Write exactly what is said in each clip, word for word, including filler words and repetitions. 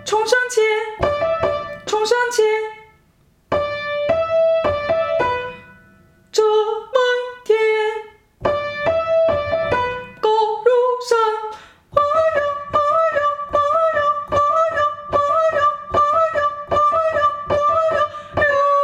冲上前，冲上前，这满天高如山，花呀花呀花呀花呀花呀花呀花呀花呀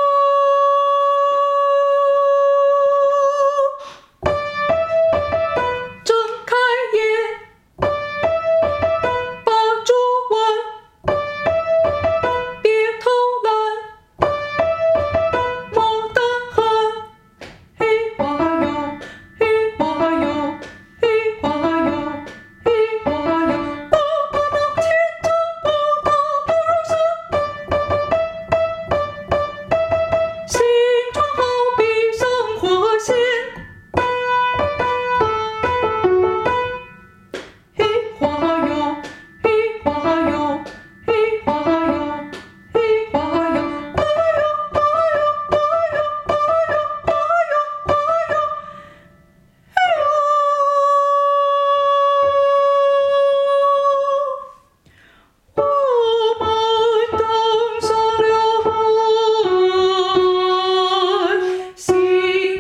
哟！睁开眼，把酒问，别偷懒，莫胆寒。嘿哇哟，嘿哇哟，嘿哇哟，嘿哇哟，爸爸脑前长不大不如山，心肠好比生活线。嘿哇哟，嘿哇哟，嘿哇哟，嘿哇哟，花呀花呀花呀花呀花呀花呀，嘿哟！我们登上了岸，心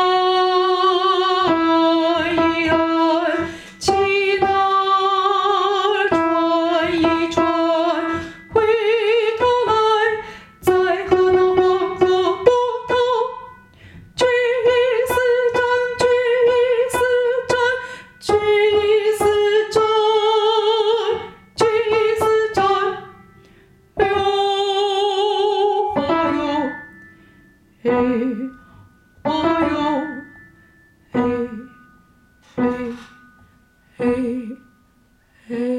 爱一岸，情儿传一传，回头来再和那黄河波涛。决一死战，决一死战，决一死战，决一死战。哟花哟，嘿花哟，嘿嘿嘿嘿。